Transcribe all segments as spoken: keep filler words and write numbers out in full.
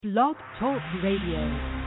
Blog Talk Radio.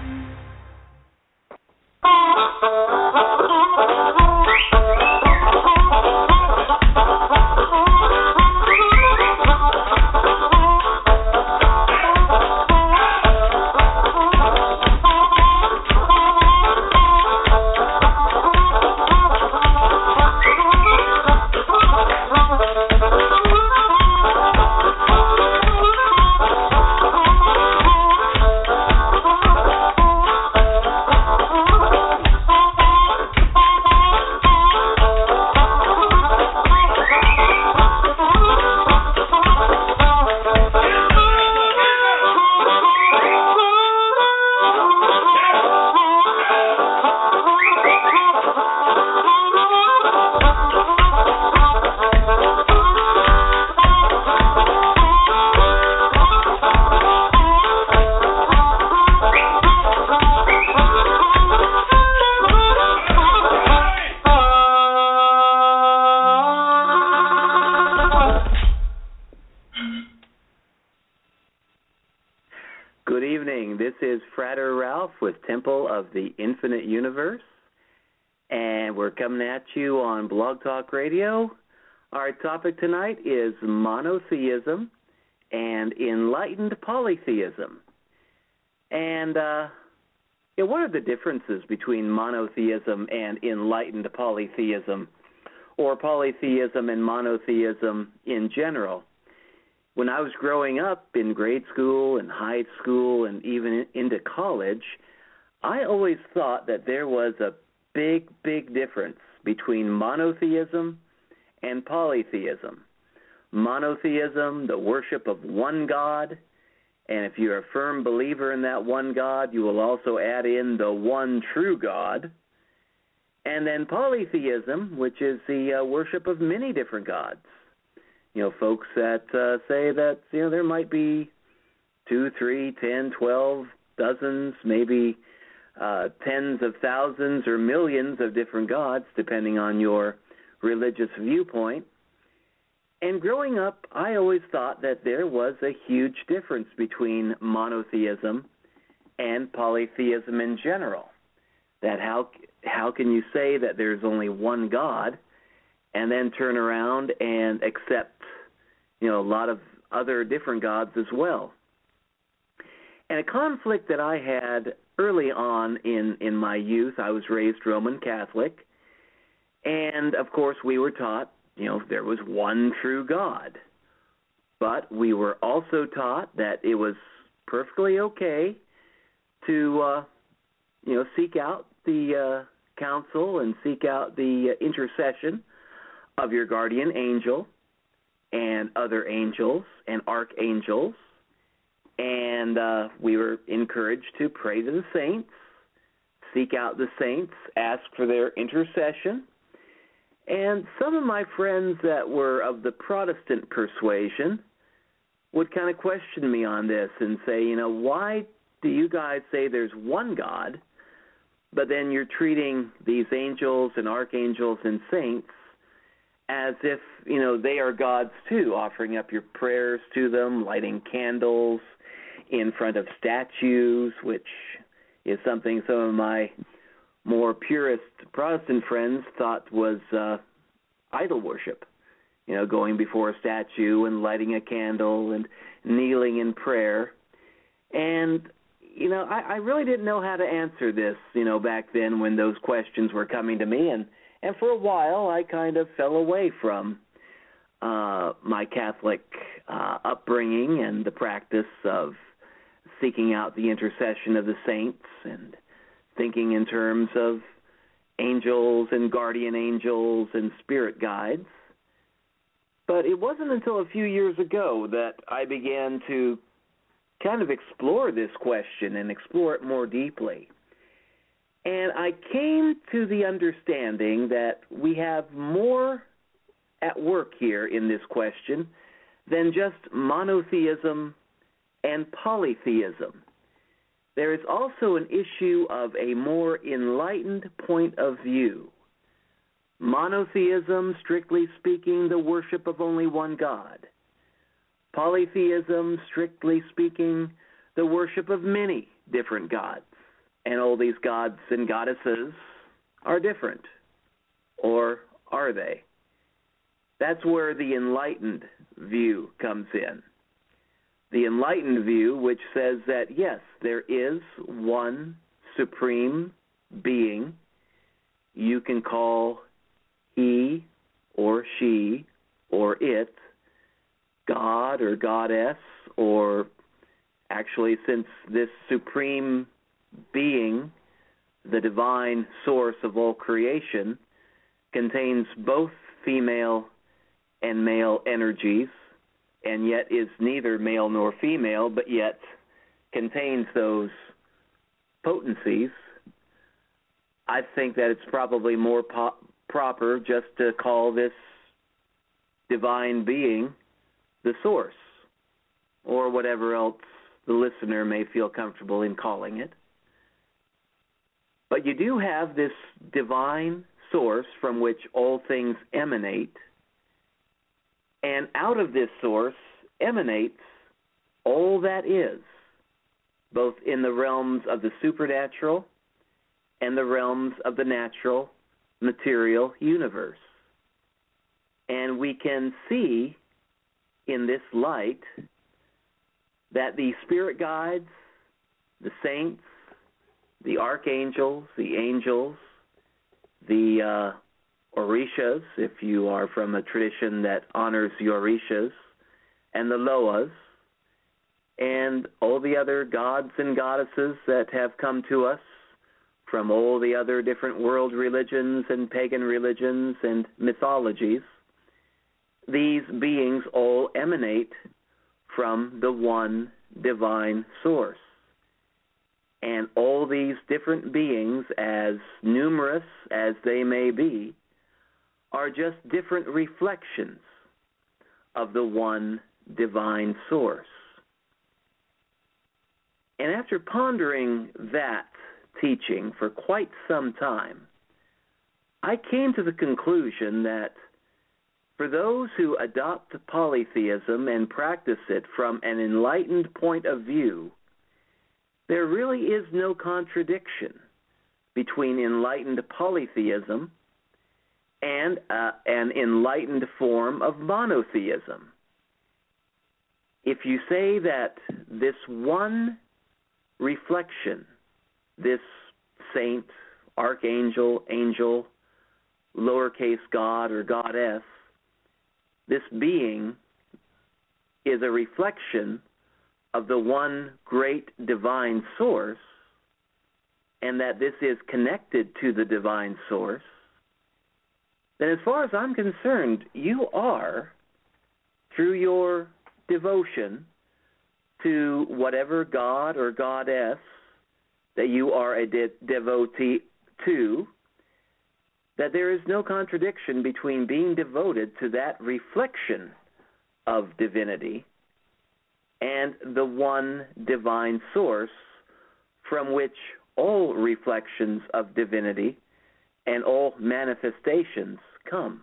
The Infinite Universe, and we're coming at you on Blog Talk Radio. Our topic tonight is monotheism and enlightened polytheism. And uh, yeah, what are the differences between monotheism and enlightened polytheism, or polytheism and monotheism in general? When I was growing up in grade school and high school and even into college, I always thought that there was a big, big difference between monotheism and polytheism. Monotheism, the worship of one God, and if you're a firm believer in that one God, you will also add in the one true God. And then polytheism, which is the uh, worship of many different gods. You know, folks that uh, say that, you know, there might be two, three, ten, twelve, dozens, maybe Uh, tens of thousands or millions of different gods, depending on your religious viewpoint. And growing up, I always thought that there was a huge difference between monotheism and polytheism in general. That how how can you say that there's only one God and then turn around and accept, you know, a lot of other different gods as well? And a conflict that I had early on in, in my youth, I was raised Roman Catholic, and of course we were taught, you know, there was one true God. But we were also taught that it was perfectly okay to, uh, you know, seek out the uh, counsel and seek out the intercession of your guardian angel and other angels and archangels. And uh, we were encouraged to pray to the saints, seek out the saints, ask for their intercession. And some of my friends that were of the Protestant persuasion would kind of question me on this and say, you know, why do you guys say there's one God, but then you're treating these angels and archangels and saints as if, you know, they are gods too, offering up your prayers to them, lighting candles in front of statues, which is something some of my more purist Protestant friends thought was uh, idol worship, you know, going before a statue and lighting a candle and kneeling in prayer. And, you know, I, I really didn't know how to answer this, you know, back then when those questions were coming to me. And, and for a while, I kind of fell away from uh, my Catholic uh, upbringing and the practice of seeking out the intercession of the saints and thinking in terms of angels and guardian angels and spirit guides. But it wasn't until a few years ago that I began to kind of explore this question and explore it more deeply. And I came to the understanding that we have more at work here in this question than just monotheism and polytheism. There is also an issue of a more enlightened point of view. Monotheism, strictly speaking, the worship of only one God. Polytheism, strictly speaking, the worship of many different gods. And all these gods and goddesses are different. Or are they? That's where the enlightened view comes in. The enlightened view, which says that, yes, there is one supreme being you can call he or she or it, God or goddess, or actually, since this supreme being, the divine source of all creation, contains both female and male energies, and yet is neither male nor female, but yet contains those potencies, I think that it's probably more po- proper just to call this divine being the source, or whatever else the listener may feel comfortable in calling it. But you do have this divine source from which all things emanate, and out of this source emanates all that is, both in the realms of the supernatural and the realms of the natural, material universe. And we can see in this light that the spirit guides, the saints, the archangels, the angels, the uh, orishas, if you are from a tradition that honors the orishas, and the loas, and all the other gods and goddesses that have come to us from all the other different world religions and pagan religions and mythologies, these beings all emanate from the one divine source. And all these different beings, as numerous as they may be, are just different reflections of the one divine source. And after pondering that teaching for quite some time, I came to the conclusion that for those who adopt polytheism and practice it from an enlightened point of view, there really is no contradiction between enlightened polytheism and uh, an enlightened form of monotheism. If you say that this one reflection, this saint, archangel, angel, lowercase god or goddess, this being is a reflection of the one great divine source, and that this is connected to the divine source, then as far as I'm concerned, you are, through your devotion to whatever god or goddess that you are a de- devotee to, that there is no contradiction between being devoted to that reflection of divinity and the one divine source from which all reflections of divinity and all manifestations come.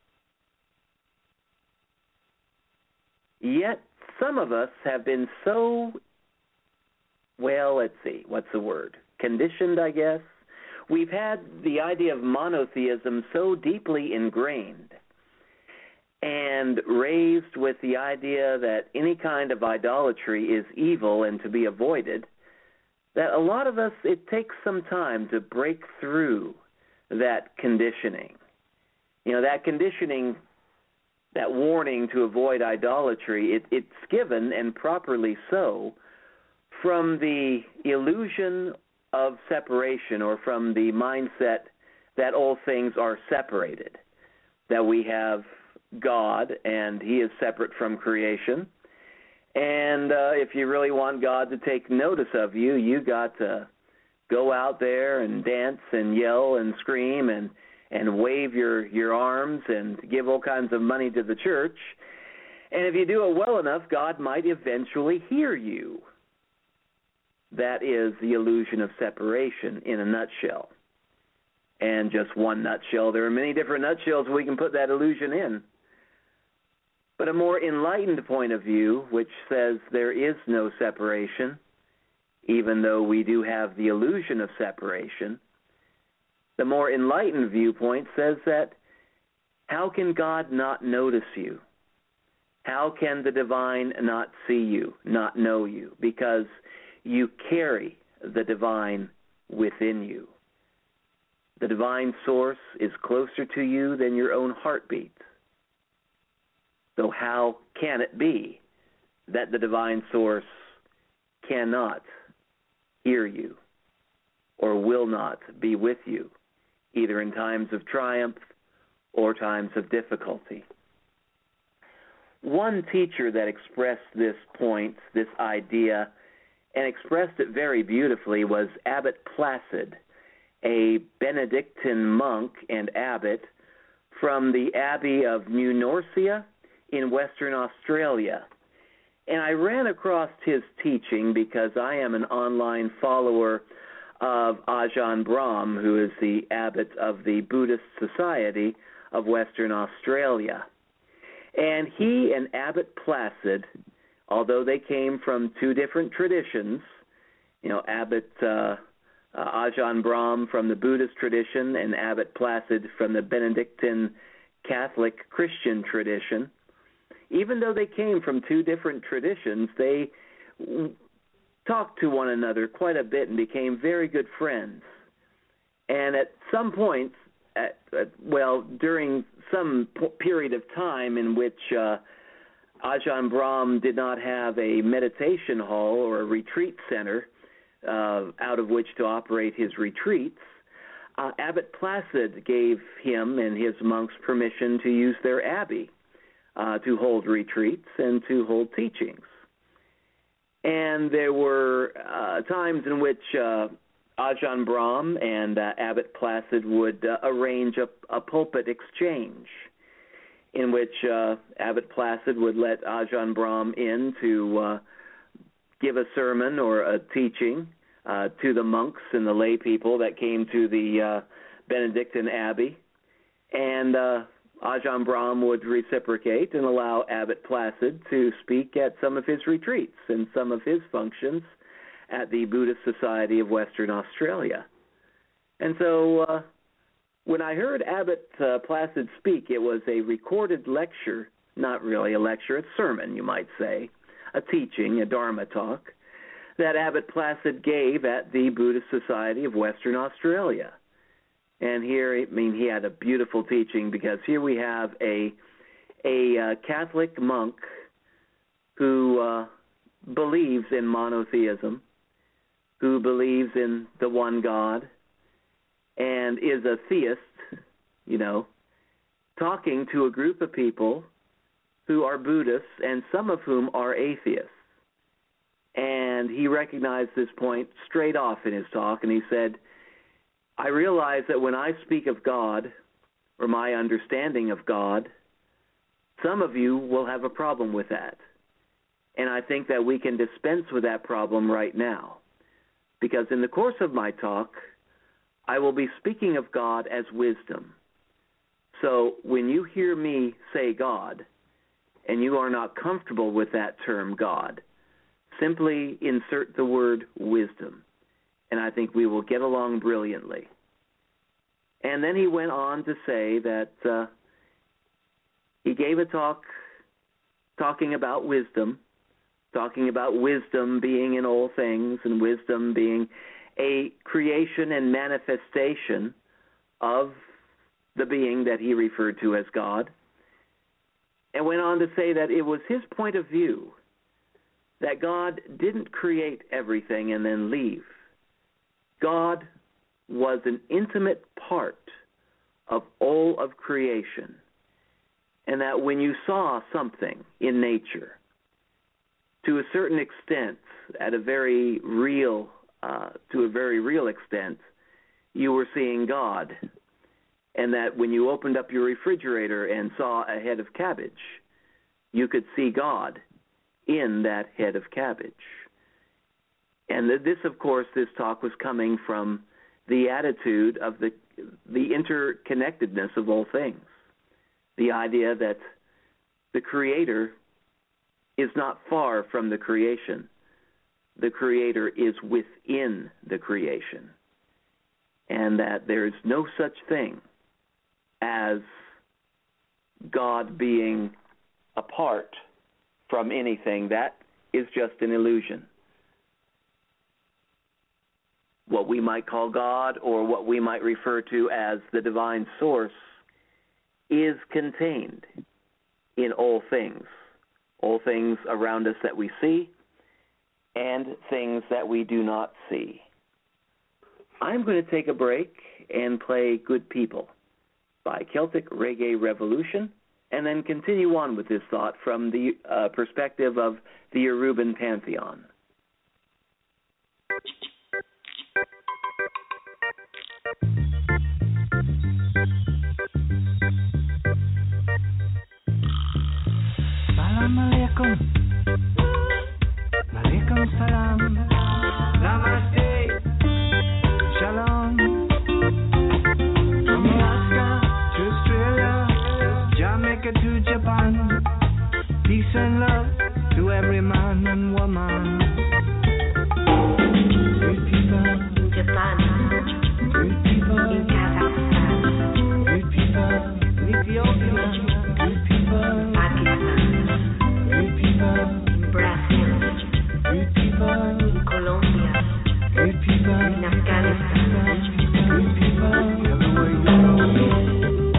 Yet some of us have been so, well, let's see, what's the word? Conditioned, I guess. We've had the idea of monotheism so deeply ingrained and raised with the idea that any kind of idolatry is evil and to be avoided, that a lot of us, it takes some time to break through that conditioning. You know, that conditioning, that warning to avoid idolatry, it, it's given, and properly so, from the illusion of separation, or from the mindset that all things are separated, that we have God and he is separate from creation, and uh, if you really want God to take notice of you, you got to go out there and dance and yell and scream and, and wave your, your arms and give all kinds of money to the church, and if you do it well enough, God might eventually hear you. That is the illusion of separation in a nutshell. And just one nutshell. There are many different nutshells we can put that illusion in. But a more enlightened point of view, which says there is no separation, even though we do have the illusion of separation. The more enlightened viewpoint says that how can God not notice you? How can the divine not see you, not know you? Because you carry the divine within you. The divine source is closer to you than your own heartbeat. So how can it be that the divine source cannot hear you or will not be with you, either in times of triumph or times of difficulty? One teacher that expressed this point, this idea, and expressed it very beautifully was Abbot Placid, a Benedictine monk and abbot from the Abbey of New Norcia in Western Australia. And I ran across his teaching because I am an online follower of Ajahn Brahm, who is the abbot of the Buddhist Society of Western Australia. And he and Abbot Placid, although they came from two different traditions, you know, Abbot uh, uh, Ajahn Brahm from the Buddhist tradition and Abbot Placid from the Benedictine Catholic Christian tradition, even though they came from two different traditions, they talked to one another quite a bit and became very good friends. And at some point, at, at, well, during some period of time in which uh, Ajahn Brahm did not have a meditation hall or a retreat center uh, out of which to operate his retreats, uh, Abbot Placid gave him and his monks permission to use their abbey uh, to hold retreats and to hold teachings. And there were uh, times in which uh, Ajahn Brahm and uh, Abbot Placid would uh, arrange a, a pulpit exchange in which uh, Abbot Placid would let Ajahn Brahm in to uh, give a sermon or a teaching uh, to the monks and the lay people that came to the uh, Benedictine Abbey. And uh, Ajahn Brahm would reciprocate and allow Abbot Placid to speak at some of his retreats and some of his functions at the Buddhist Society of Western Australia. And so uh, when I heard Abbot uh, Placid speak, it was a recorded lecture, not really a lecture, a sermon, you might say, a teaching, a Dharma talk, that Abbot Placid gave at the Buddhist Society of Western Australia. And here, I mean, he had a beautiful teaching because here we have a, a uh, Catholic monk who uh, believes in monotheism, who believes in the one God, and is a theist, you know, talking to a group of people who are Buddhists and some of whom are atheists. And he recognized this point straight off in his talk, and he said, I realize that when I speak of God, or my understanding of God, some of you will have a problem with that. And I think that we can dispense with that problem right now. Because in the course of my talk, I will be speaking of God as wisdom. So when you hear me say God, and you are not comfortable with that term God, simply insert the word wisdom. And I think we will get along brilliantly. And then he went on to say that uh, he gave a talk talking about wisdom, talking about wisdom being in all things and wisdom being a creation and manifestation of the being that he referred to as God, and went on to say that it was his point of view that God didn't create everything and then leave. God was an intimate part of all of creation, and that when you saw something in nature, to a certain extent, at a very real, uh, to a very real extent, you were seeing God, and that when you opened up your refrigerator and saw a head of cabbage, you could see God in that head of cabbage. And this, of course, this talk was coming from the attitude of the the interconnectedness of all things, the idea that the Creator is not far from the creation. the Creator is within the creation, and that there is no such thing as God being apart from anything. That is just an illusion. What we might call God, or what we might refer to as the divine source, is contained in all things, all things around us that we see and things that we do not see. I'm going to take a break and play Good People by Celtic Reggae Revolution, and then continue on with this thought from the uh, perspective of the Yoruban pantheon. Salam alaikum, alaikum salam, namaste, shalom. From Alaska to Australia, Jamaica to Japan, peace and love to every man and woman. Good people in Japan, good people in Kazakhstan, good people in Ethiopia, good people in Pakistan, good people in Brazil, good people in Colombia, good people in Afghanistan, good people everywhere you go.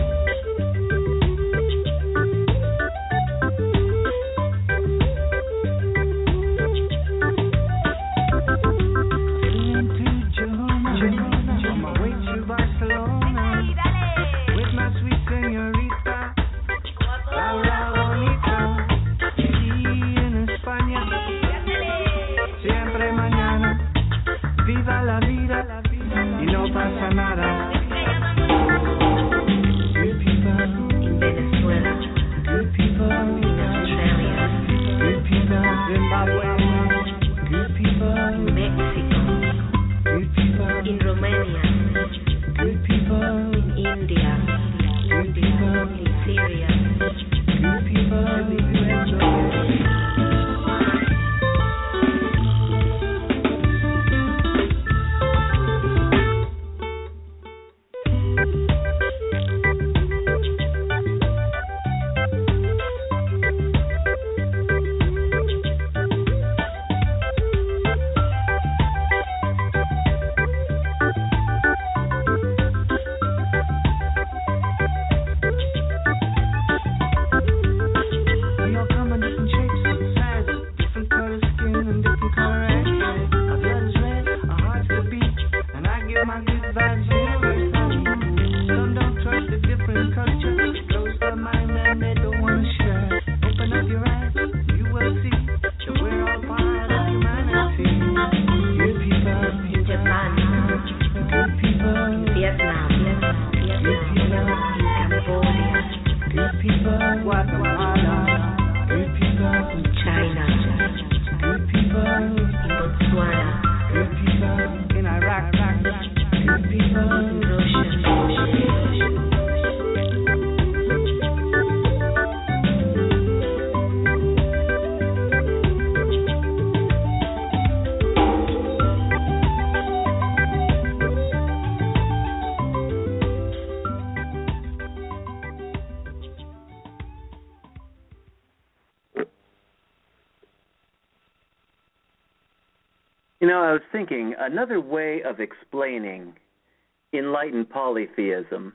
You know, I was thinking another way of explaining enlightened polytheism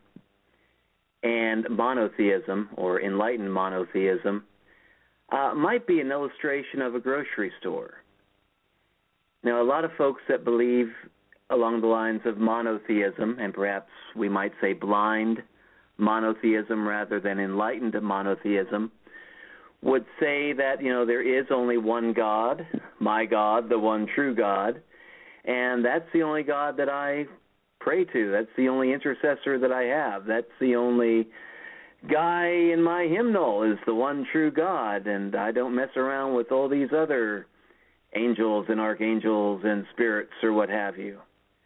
and monotheism, or enlightened monotheism, uh, might be an illustration of a grocery store. Now, a lot of folks that believe along the lines of monotheism, and perhaps we might say blind monotheism rather than enlightened monotheism, would say that, you know, there is only one God, my God, the one true God, and that's the only God that I pray to. That's the only intercessor that I have. That's the only guy in my hymnal is the one true God, and I don't mess around with all these other angels and archangels and spirits or what have you.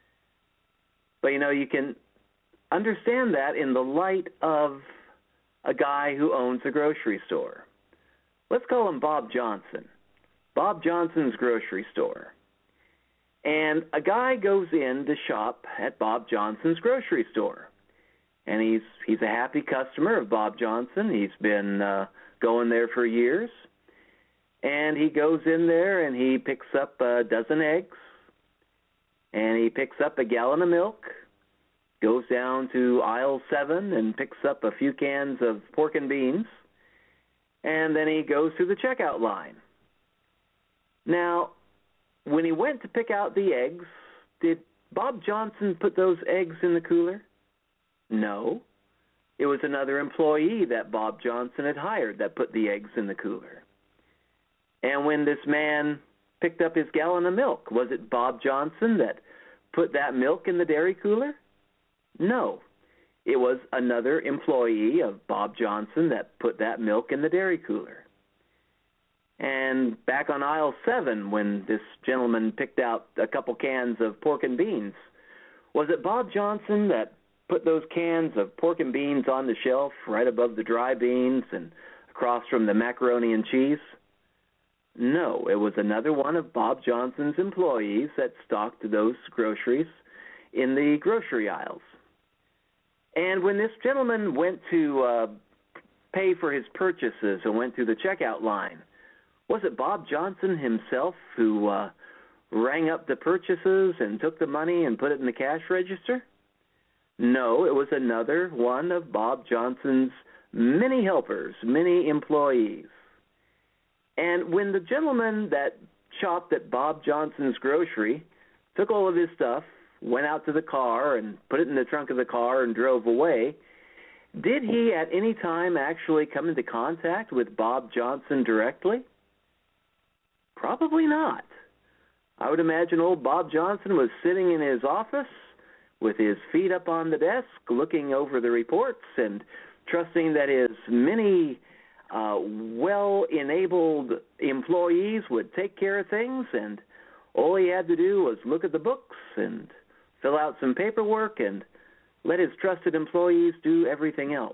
But, you know, you can understand that in the light of a guy who owns a grocery store. Let's call him Bob Johnson. Bob Johnson's grocery store. And a guy goes in to shop at Bob Johnson's grocery store. And he's he's a happy customer of Bob Johnson. He's been uh, going there for years. And he goes in there and he picks up a dozen eggs. And he picks up a gallon of milk. Goes down to aisle seven and picks up a few cans of pork and beans. And then he goes through the checkout line. Now, when he went to pick out the eggs, did Bob Johnson put those eggs in the cooler? No. It was another employee that Bob Johnson had hired that put the eggs in the cooler. And when this man picked up his gallon of milk, was it Bob Johnson that put that milk in the dairy cooler? No. It was another employee of Bob Johnson that put that milk in the dairy cooler. And back on aisle seven, when this gentleman picked out a couple cans of pork and beans, was it Bob Johnson that put those cans of pork and beans on the shelf right above the dry beans and across from the macaroni and cheese? No, it was another one of Bob Johnson's employees that stocked those groceries in the grocery aisles. And when this gentleman went to uh, pay for his purchases and went through the checkout line, was it Bob Johnson himself who uh, rang up the purchases and took the money and put it in the cash register? No, it was another one of Bob Johnson's many helpers, many employees. And when the gentleman that shopped at Bob Johnson's grocery took all of his stuff, went out to the car and put it in the trunk of the car and drove away, did he at any time actually come into contact with Bob Johnson directly? Probably not. I would imagine old Bob Johnson was sitting in his office with his feet up on the desk, looking over the reports and trusting that his many uh, well-enabled employees would take care of things, and all he had to do was look at the books and fill out some paperwork and let his trusted employees do everything else.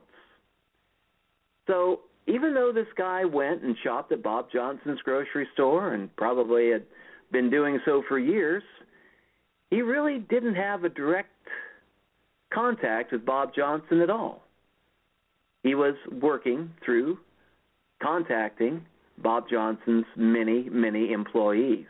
So even though this guy went and shopped at Bob Johnson's grocery store and probably had been doing so for years, he really didn't have a direct contact with Bob Johnson at all. He was working through contacting Bob Johnson's many, many employees.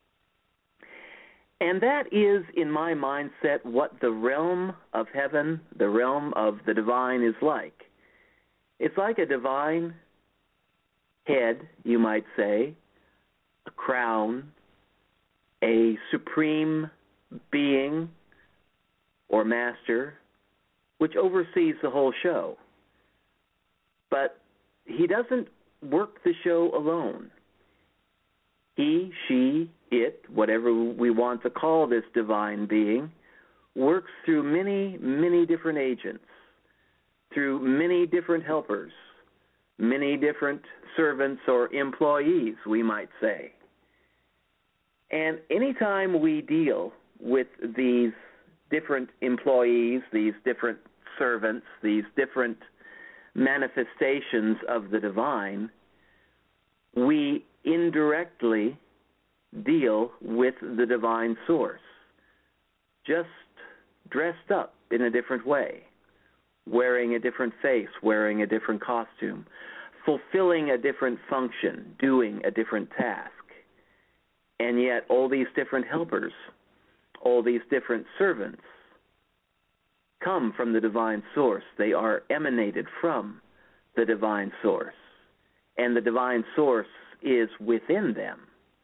And that is, in my mindset, what the realm of heaven, the realm of the divine is like. It's like a divine head, you might say, a crown, a supreme being or master, which oversees the whole show. But he doesn't work the show alone. He, she, it, whatever we want to call this divine being, works through many, many different agents, through many different helpers, many different servants or employees, we might say. And anytime we deal with these different employees, these different servants, these different manifestations of the divine, we indirectly deal with the divine source, just dressed up in a different way, wearing a different face, wearing a different costume, fulfilling a different function, doing a different task. And yet all these different helpers, all these different servants come from the divine source. They are emanated from the divine source. And the divine source is within them.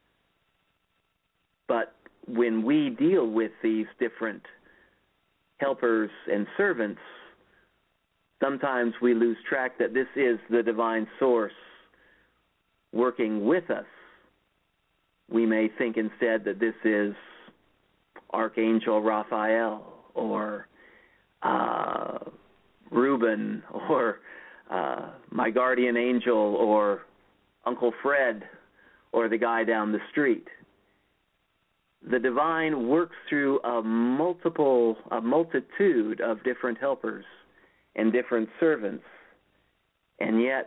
But when we deal with these different helpers and servants, sometimes we lose track that this is the divine source working with us. We may think instead that this is Archangel Raphael or uh, Reuben or uh, my guardian angel or Uncle Fred or the guy down the street. The divine works through a multiple, a multitude of different helpers and different servants, and yet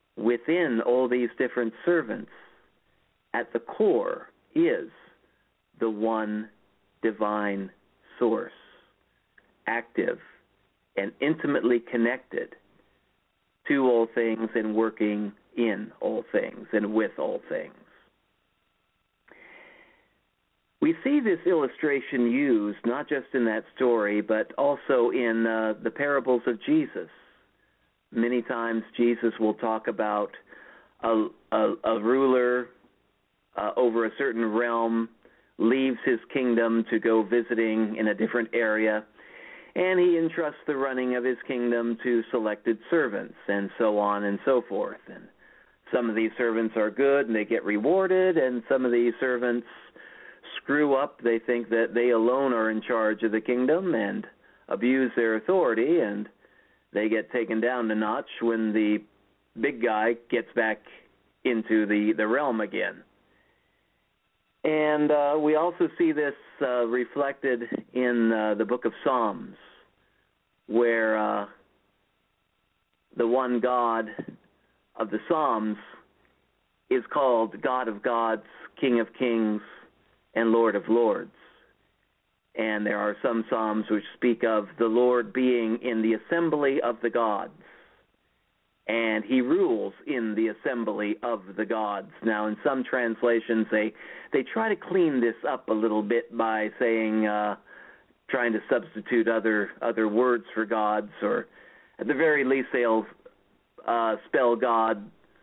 within all these different servants, at the core is the one divine source, active and intimately connected to all things and working in all things and with all things. We see this illustration used not just in that story, but also in uh, the parables of Jesus. Many times Jesus will talk about a, a, a ruler uh, over a certain realm leaves his kingdom to go visiting in a different area, and he entrusts the running of his kingdom to selected servants, and so on and so forth. And some of these servants are good, and they get rewarded, and some of these servants screw up. They think that they alone are in charge of the kingdom and abuse their authority, and they get taken down a notch when the big guy gets back into the, the realm again. And uh, we also see this uh, reflected in uh, the book of Psalms, where uh, the one God of the Psalms is called God of gods, King of kings, and Lord of lords. And there are some Psalms which speak of the Lord being in the assembly of the gods, and he rules in the assembly of the gods. Now, in some translations, they they try to clean this up a little bit by saying, uh, trying to substitute other other words for gods, or at the very least, they'll uh, spell God,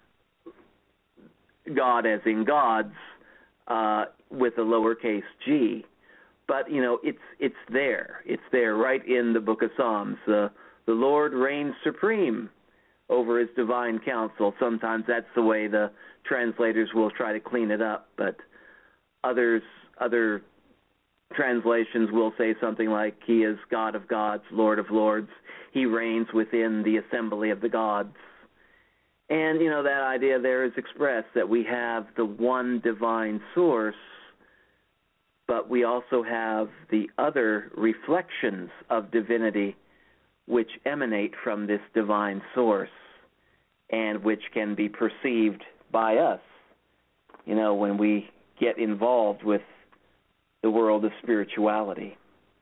God as in gods, uh, with a lowercase g. But you know, it's it's there. It's there, right in the Book of Psalms. Uh, the Lord reigns supreme over his divine counsel. Sometimes that's the way the translators will try to clean it up, but others, other translations will say something like, he is God of gods, Lord of lords. He reigns within the assembly of the gods. And, you know, that idea there is expressed that we have the one divine source, but we also have the other reflections of divinity which emanate from this divine source and which can be perceived by us, you know, when we get involved with the world of spirituality.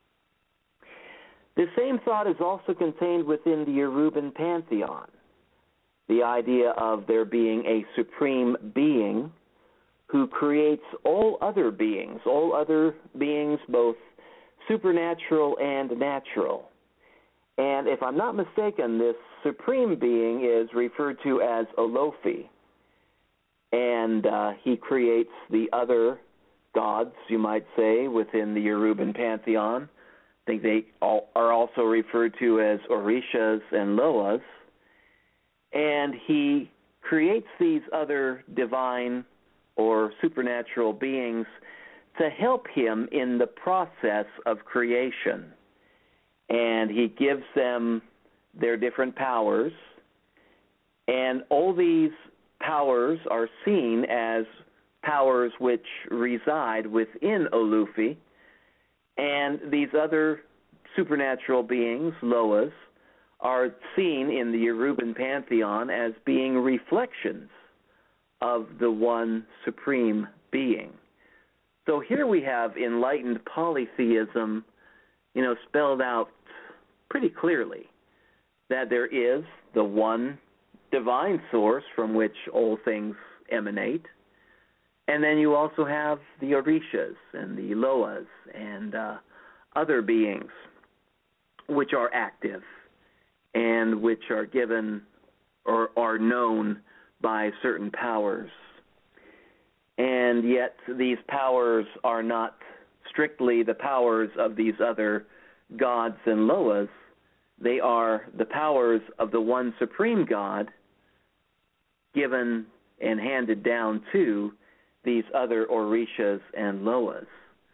The same thought is also contained within the Yoruban pantheon, the idea of there being a supreme being who creates all other beings, all other beings, both supernatural and natural. And if I'm not mistaken, this supreme being is referred to as Olofi. And uh, he creates the other gods, you might say, within the Yoruban pantheon. I think they all are also referred to as Orishas and Loas. And he creates these other divine or supernatural beings to help him in the process of creation. And he gives them their different powers, and all these powers are seen as powers which reside within Olufi, and these other supernatural beings, Loas, are seen in the Yoruban pantheon as being reflections of the one supreme being. So here we have enlightened polytheism, you know, spelled out pretty clearly, that there is the one divine source from which all things emanate, and then you also have the Orishas and the Loas and uh, other beings which are active and which are given or are known by certain powers. And yet these powers are not strictly the powers of these other gods and Loas. They are the powers of the one supreme God given and handed down to these other Orishas and Loas.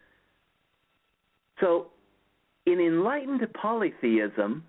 So in enlightened polytheism,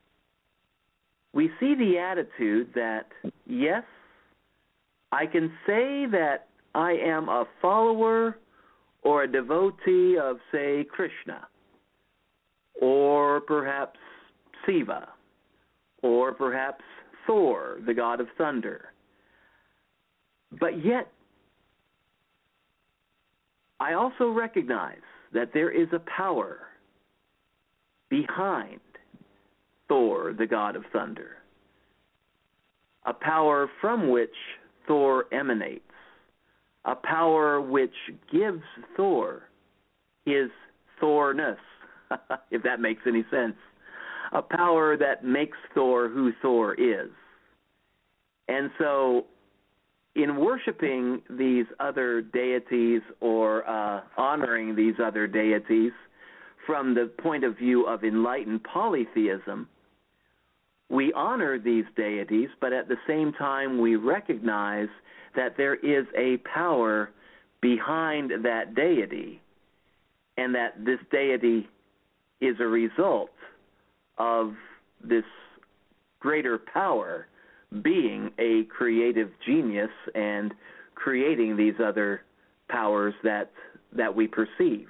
we see the attitude that, yes, I can say that I am a follower or a devotee of, say, Krishna, or perhaps Shiva, or perhaps Thor, the god of thunder. But yet, I also recognize that there is a power behind Thor, the god of thunder, a power from which Thor emanates, a power which gives Thor his Thorness, if that makes any sense, a power that makes Thor who Thor is. And so in worshiping these other deities or uh, honoring these other deities from the point of view of enlightened polytheism, we honor these deities, but at the same time we recognize that there is a power behind that deity, and that this deity is a result of this greater power being a creative genius and creating these other powers that that we perceive.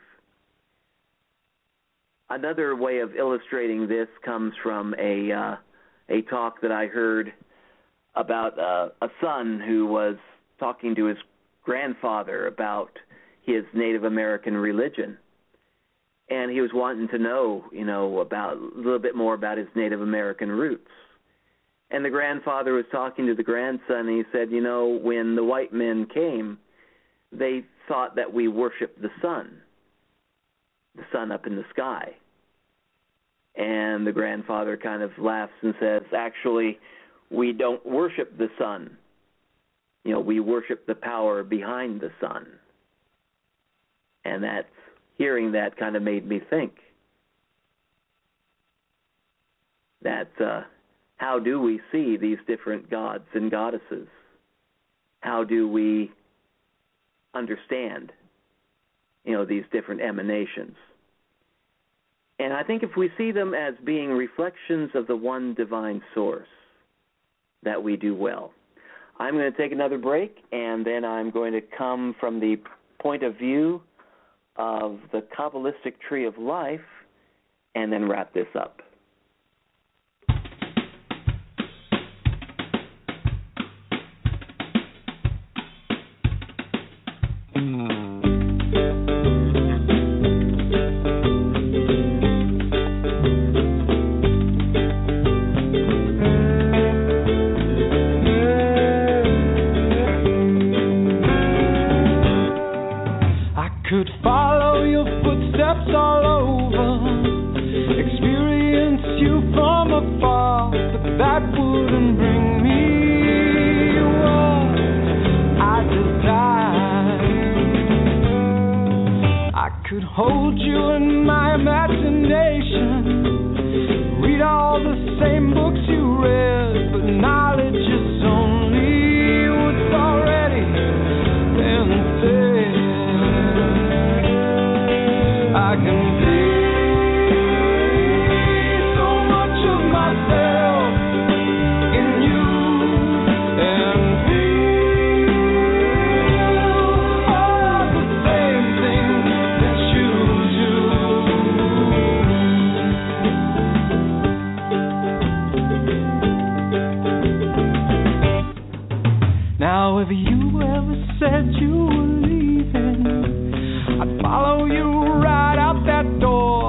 Another way of illustrating this comes from a uh, a talk that I heard about uh, a son who was talking to his grandfather about his Native American religion. And he was wanting to know, you know, about a little bit more about his Native American roots. And the grandfather was talking to the grandson, and he said, you know, when the white men came, they thought that we worshiped the sun, the sun up in the sky. And the grandfather kind of laughs and says, actually, we don't worship the sun. You know, we worship the power behind the sun. And that's, hearing that kind of made me think that uh, how do we see these different gods and goddesses? How do we understand, you know, these different emanations? And I think if we see them as being reflections of the one divine source, that we do well. I'm going to take another break, and then I'm going to come from the point of view of the Kabbalistic tree of life, and then wrap this up. Said you were leaving, I'd follow you right out that door.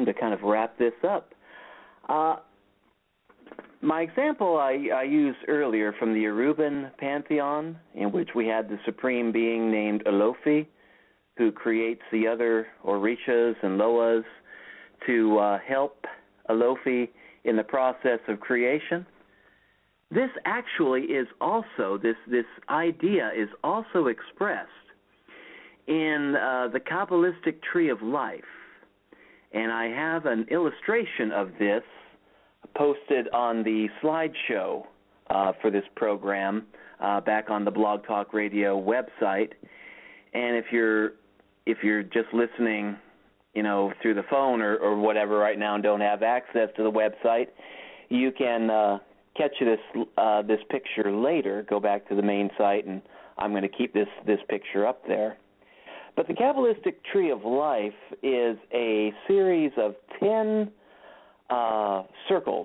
on to kind of wrap this up. Uh, my example I, I used earlier from the Aruban pantheon, in which we had the supreme being named Alofi, who creates the other Orishas and Loas to uh, help Alofi in the process of creation. This actually is also, this, this idea is also expressed in uh, the Kabbalistic tree of life. And I have an illustration of this posted on the slideshow uh, for this program uh, back on the Blog Talk Radio website. And if you're if you're just listening, you know, through the phone or, or whatever right now and don't have access to the website, you can uh, catch this uh, this picture later. Go back to the main site, and I'm going to keep this this picture up there. But the Kabbalistic Tree of Life is a series of ten uh, circles,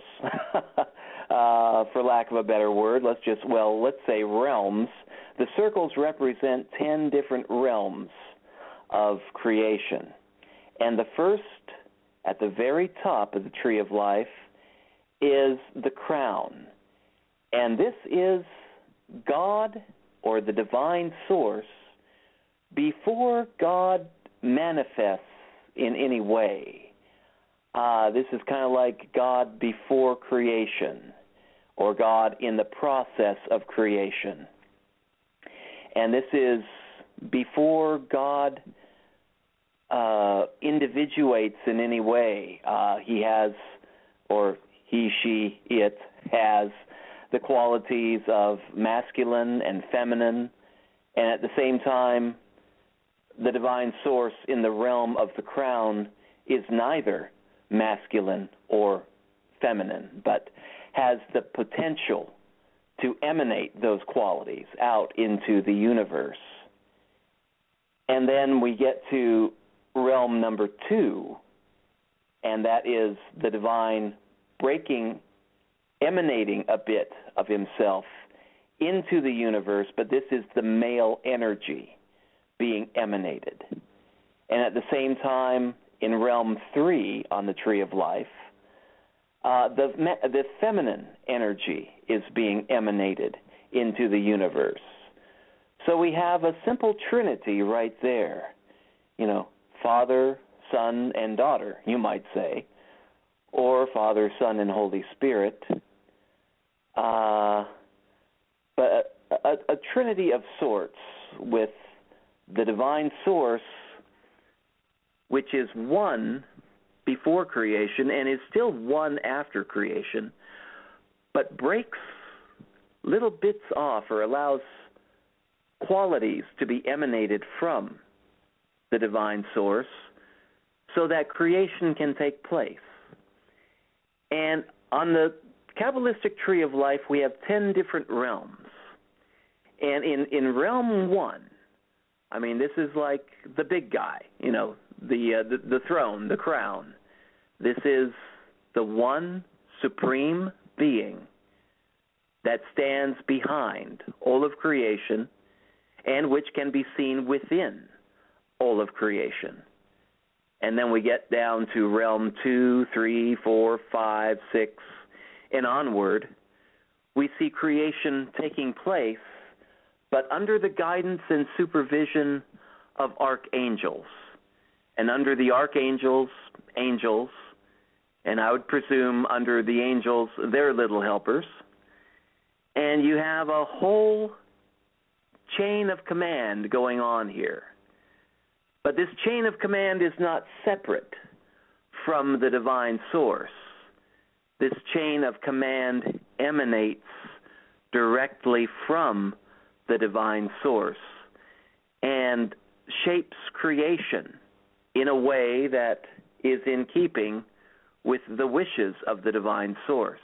uh, for lack of a better word. Let's just, well, let's say realms. The circles represent ten different realms of creation. And the first, at the very top of the Tree of Life, is the crown. And this is God, or the divine source, before God manifests in any way. Uh, this is kind of like God before creation, or God in the process of creation. And this is before God uh, individuates in any way. Uh, he has, or he, she, it has the qualities of masculine and feminine, and at the same time, the divine source in the realm of the crown is neither masculine or feminine, but has the potential to emanate those qualities out into the universe. And then we get to realm number two, and that is the divine breaking, emanating a bit of himself into the universe, but this is the male energy being emanated. And at the same time, in realm three on the Tree of Life, uh, the, the feminine energy is being emanated into the universe. So we have a simple trinity right there. You know, Father, Son, and Daughter, you might say, or Father, Son, and Holy Spirit. Uh, but a, a, a trinity of sorts, with the divine source, which is one before creation and is still one after creation, but breaks little bits off or allows qualities to be emanated from the divine source so that creation can take place. And on the Kabbalistic Tree of Life, we have ten different realms. And in, in realm one, I mean, this is like the big guy, you know, the, uh, the the throne, the crown. This is the one supreme being that stands behind all of creation and which can be seen within all of creation. And then we get down to realm two, three, four, five, six, and onward. We see creation taking place, but under the guidance and supervision of archangels. And under the archangels, angels, and I would presume under the angels, their little helpers. And you have a whole chain of command going on here. But this chain of command is not separate from the divine source. This chain of command emanates directly from the divine source and shapes creation in a way that is in keeping with the wishes of the divine source.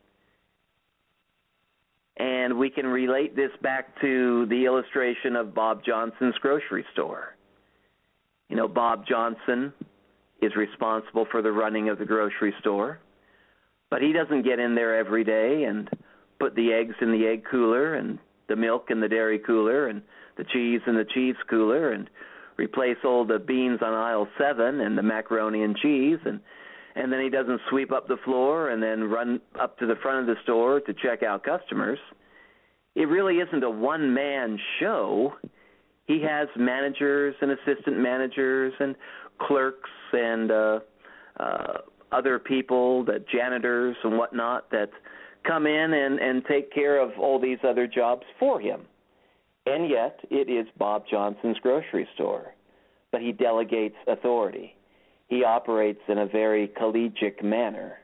And we can relate this back to the illustration of Bob Johnson's grocery store. You know, Bob Johnson is responsible for the running of the grocery store, but he doesn't get in there every day and put the eggs in the egg cooler and the milk in the dairy cooler and the cheese in the cheese cooler and replace all the beans on aisle seven and the macaroni and cheese and and then he doesn't sweep up the floor and then run up to the front of the store to check out customers. It really isn't a one-man show. He has managers and assistant managers and clerks and uh, uh, other people, the janitors and whatnot, that come in and, and take care of all these other jobs for him. And yet, it is Bob Johnson's grocery store. But he delegates authority. He operates in a very collegiate manner.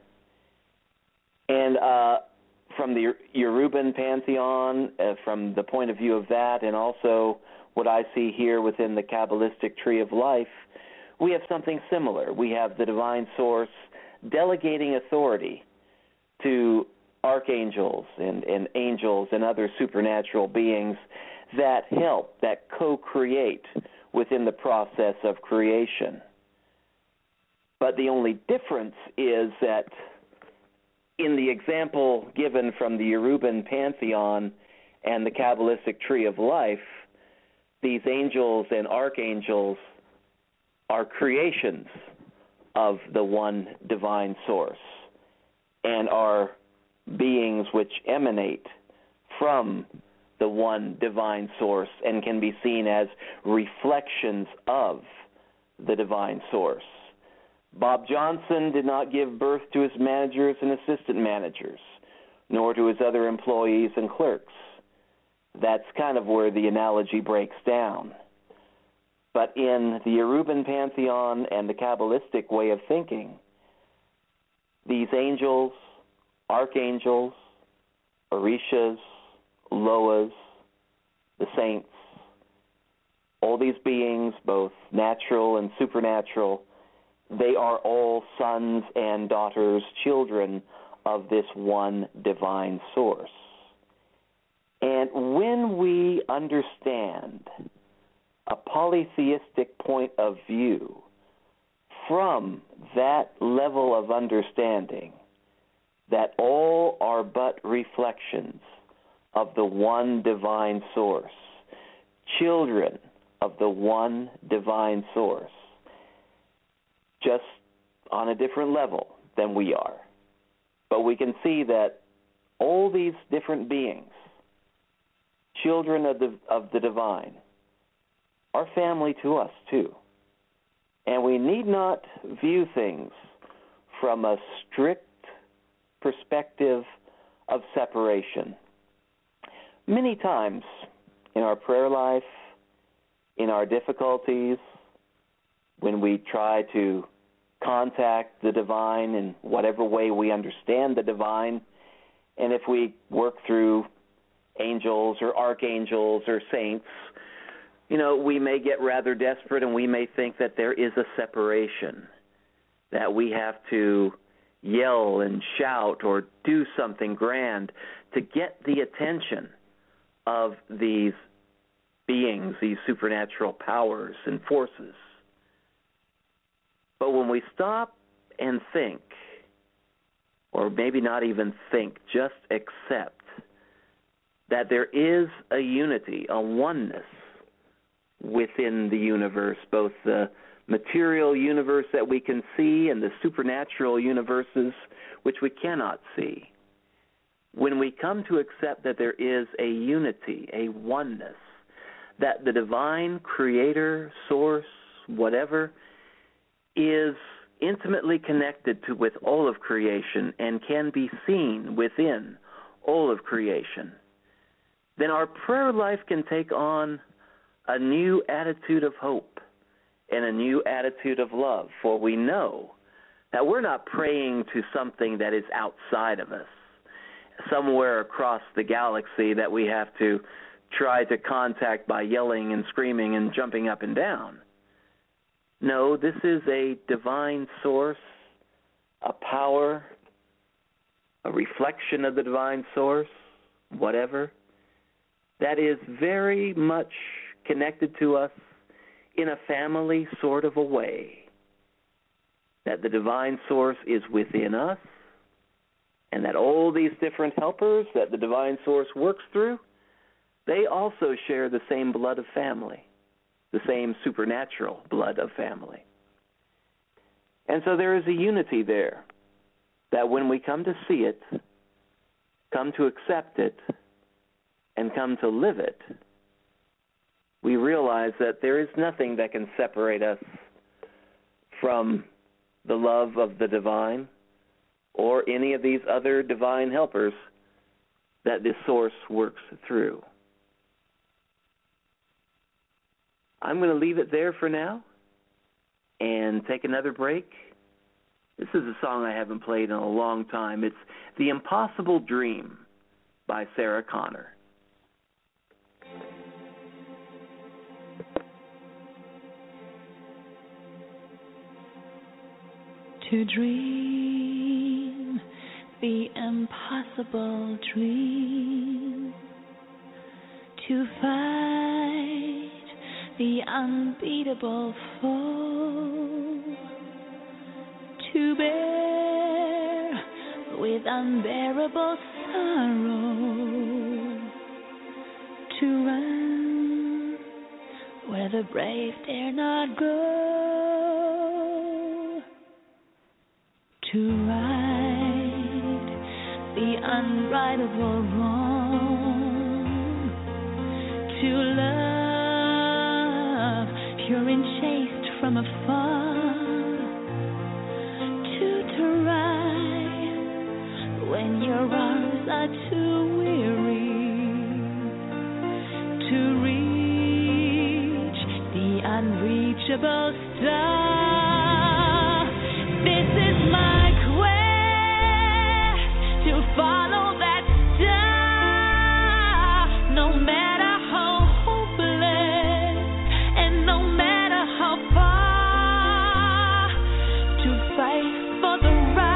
And uh, from the Yoruban pantheon, uh, from the point of view of that, and also what I see here within the Kabbalistic tree of life, we have something similar. We have the divine source delegating authority to archangels and, and angels and other supernatural beings that help, that co-create within the process of creation. But the only difference is that in the example given from the Yoruban pantheon and the Kabbalistic tree of life, these angels and archangels are creations of the one divine source and are beings which emanate from the one divine source and can be seen as reflections of the divine source. Bob Johnson did not give birth to his managers and assistant managers, nor to his other employees and clerks. That's kind of where the analogy breaks down. But in the Yoruban pantheon and the Kabbalistic way of thinking, these angels, archangels, orishas, Loas, the saints, all these beings, both natural and supernatural, they are all sons and daughters, children of this one divine source. And when we understand a polytheistic point of view from that level of understanding, that all are but reflections of the one divine source, children of the one divine source, just on a different level than we are. But we can see that all these different beings, children of the of the divine, are family to us too. And we need not view things from a strict perspective of separation. Many times in our prayer life, in our difficulties, when we try to contact the divine in whatever way we understand the divine, and if we work through angels or archangels or saints, you know, we may get rather desperate and we may think that there is a separation, that we have to yell and shout or do something grand to get the attention of these beings, these supernatural powers and forces. But when we stop and think, or maybe not even think, just accept that there is a unity, a oneness within the universe, both the material universe that we can see and the supernatural universes which we cannot see. When we come to accept that there is a unity, a oneness, that the divine creator, source, whatever, is intimately connected to with all of creation and can be seen within all of creation, then our prayer life can take on a new attitude of hope and a new attitude of love, for we know that we're not praying to something that is outside of us, somewhere across the galaxy that we have to try to contact by yelling and screaming and jumping up and down. No, this is a divine source, a power, a reflection of the divine source, whatever, that is very much connected to us in a family sort of a way, that the divine source is within us, and that all these different helpers that the divine source works through, they also share the same blood of family, the same supernatural blood of family. And so there is a unity there that when we come to see it, come to accept it, and come to live it, we realize that there is nothing that can separate us from the love of the divine or any of these other divine helpers that this source works through. I'm going to leave it there for now and take another break. This is a song I haven't played in a long time. It's The Impossible Dream by Sarah Connor. To dream the impossible dream, to fight the unbeatable foe, to bear with unbearable sorrow, to run where the brave dare not go, to right the unrightable wrong, to love pure and chaste from afar, when your arms are too weary to reach the unreachable star. This is my quest to follow that star, no matter how hopeless and no matter how far, to fight for the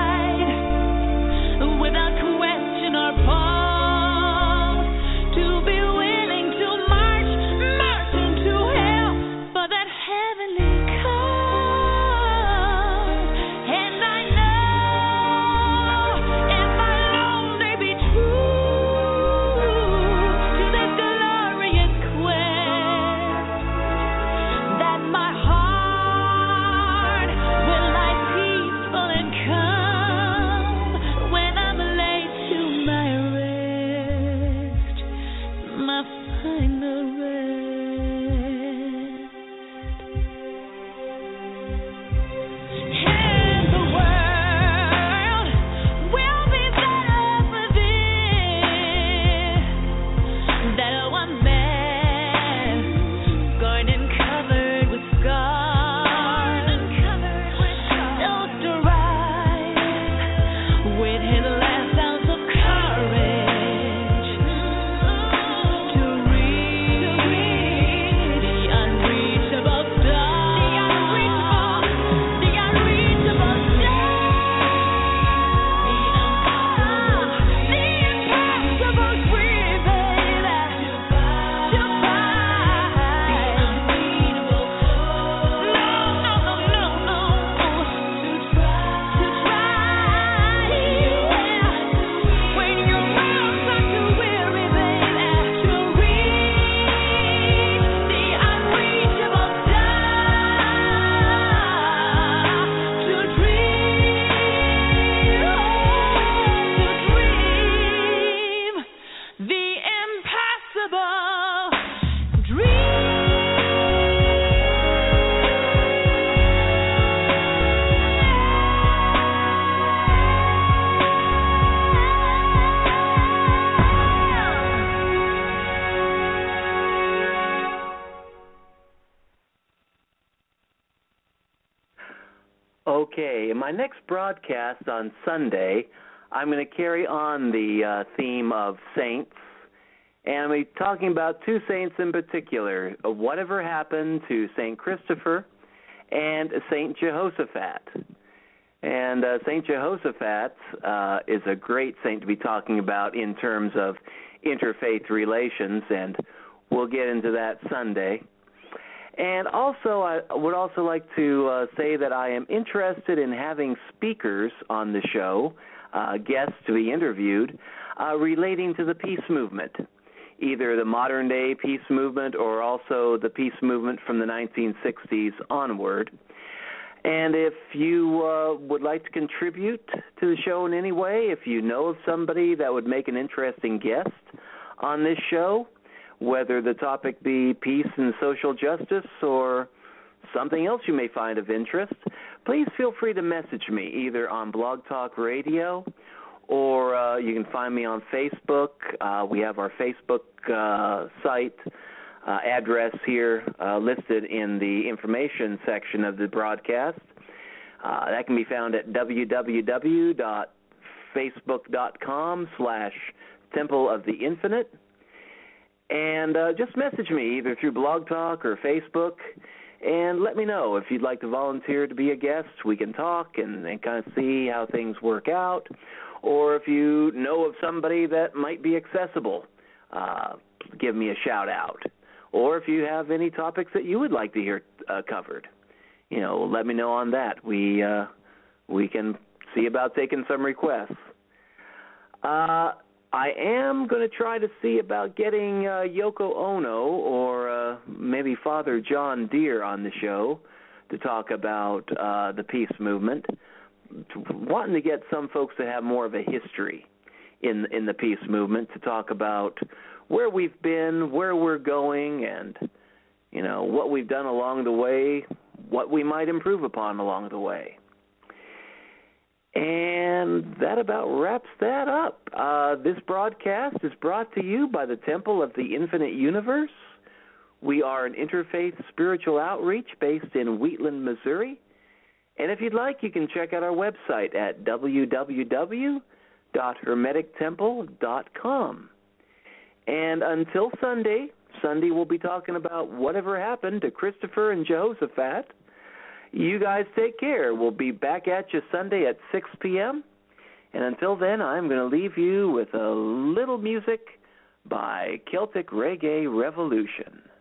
without question or pause, to be willing to march, march into hell for that heavenly cause. And I know if my love may be true to this glorious quest, that my heart will lie peaceful and calm. Okay, in my next broadcast on Sunday, I'm going to carry on the uh, theme of saints, and I'm going to be talking about two saints in particular, uh, whatever happened to Saint Christopher and Saint Jehoshaphat. And uh, Saint Jehoshaphat uh, is a great saint to be talking about in terms of interfaith relations, and we'll get into that Sunday. And also, I would also like to uh, say that I am interested in having speakers on the show, uh, guests to be interviewed, uh, relating to the peace movement, either the modern-day peace movement or also the peace movement from the nineteen sixties onward. And if you uh, would like to contribute to the show in any way, if you know of somebody that would make an interesting guest on this show, whether the topic be peace and social justice or something else you may find of interest, please feel free to message me either on Blog Talk Radio or uh, you can find me on Facebook. Uh, we have our Facebook uh, site uh, address here uh, listed in the information section of the broadcast. Uh, that can be found at www.facebook.com slash Temple of the Infinite. And uh, just message me either through Blog Talk or Facebook, and let me know if you'd like to volunteer to be a guest. We can talk and, and kind of see how things work out. Or if you know of somebody that might be accessible, uh, give me a shout-out. Or if you have any topics that you would like to hear uh, covered, you know, let me know on that. We, uh, we can see about taking some requests. Uh I am going to try to see about getting uh, Yoko Ono or uh, maybe Father John Deere on the show to talk about uh, the peace movement, wanting to get some folks to have more of a history in in the peace movement, to talk about where we've been, where we're going, and, you know, what we've done along the way, what we might improve upon along the way. And that about wraps that up. Uh, this broadcast is brought to you by the Temple of the Infinite Universe. We are an interfaith spiritual outreach based in Wheatland, Missouri. And if you'd like, you can check out our website at w w w dot hermetic temple dot com. And until Sunday, Sunday we'll be talking about whatever happened to Christopher and Jehoshaphat. You guys take care. We'll be back at you Sunday at six p.m. And until then, I'm going to leave you with a little music by Celtic Reggae Revolution.